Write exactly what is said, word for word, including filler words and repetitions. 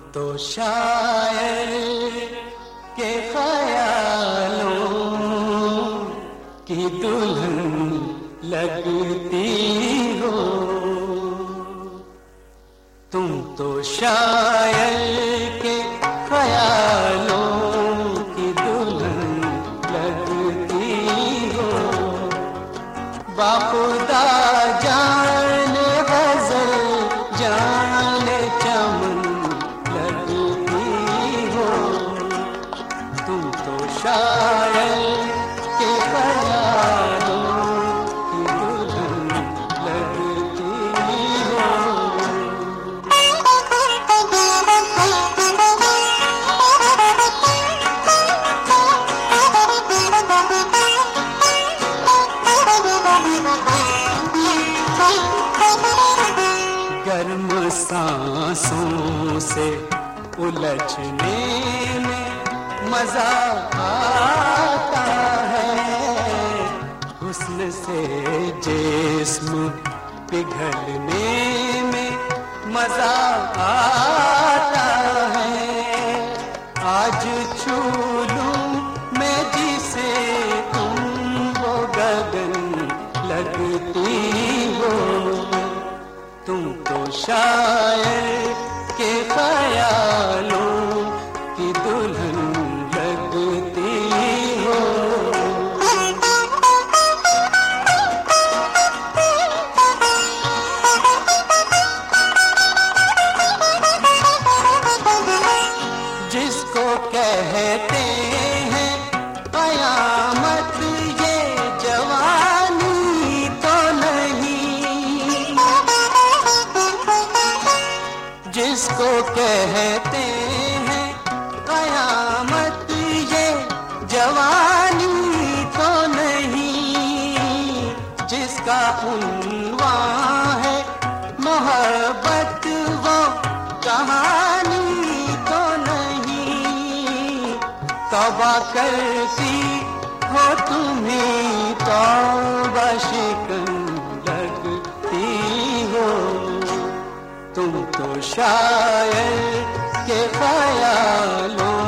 तो शायर के ख्यालों की दुल्हन लगती हो। तुम तो शायर के ख्यालों की दुल्हन लगती हो। बाखुदा जाने गजल जाने चमन लगती हो। तुम तो शायर के ख्यालों की दुल्हन लगती हो। गर्म सांसों से उलझने में मजा आता है। हुस्न से जिस्म पिघलने में मजा आता है। आज छू लूं मैं जिसे तुम वो गगन लगती हो। तुम तो शायर के ख्यालों की दुल्हन लगती हो। जिसको कहते हैं कयामत ये जवानी तो नहीं। जिसको कहते हैं कयामत ये जवानी तो नहीं। जिसका उन्वान है मोहब्बत वो कहानी तो नहीं। तौबा करती हो तुम्हें तौबा शिकन लगती हो। तुम तो शायर के ख्यालों